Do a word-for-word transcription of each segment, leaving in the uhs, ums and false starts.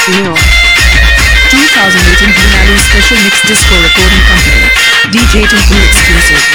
Sunil. twenty eighteen Bhunalu Special Mix Disco Recording Company. D J Tinku Exclusive.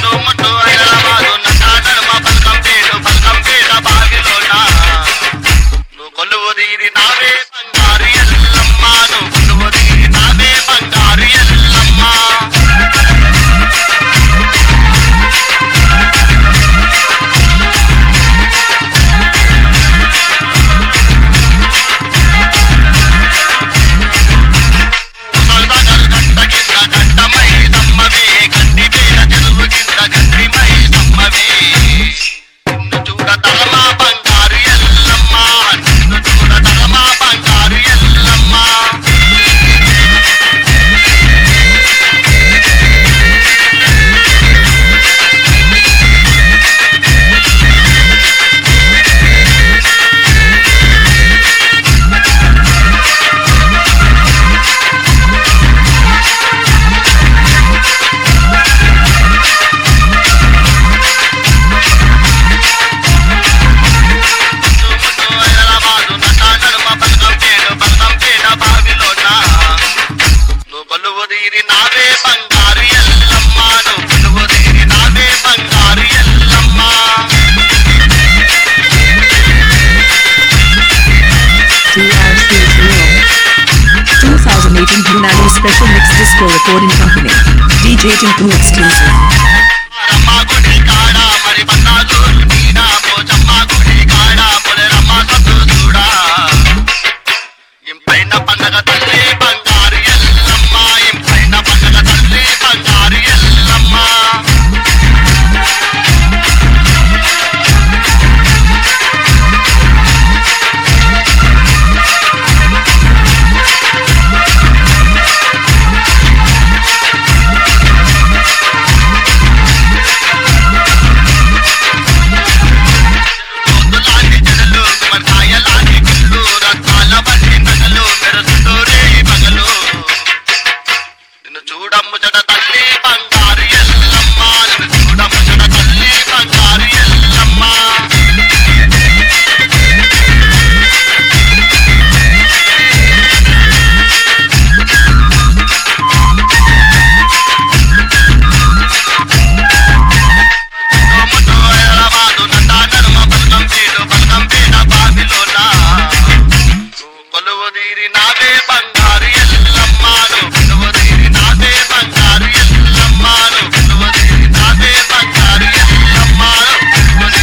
eighteen Bhunalu Special Mix Disco Recording Company. D J Tinku Exclusive.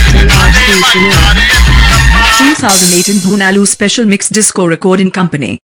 twenty eighteen Bhunalu Special Mix Disco Recording Company.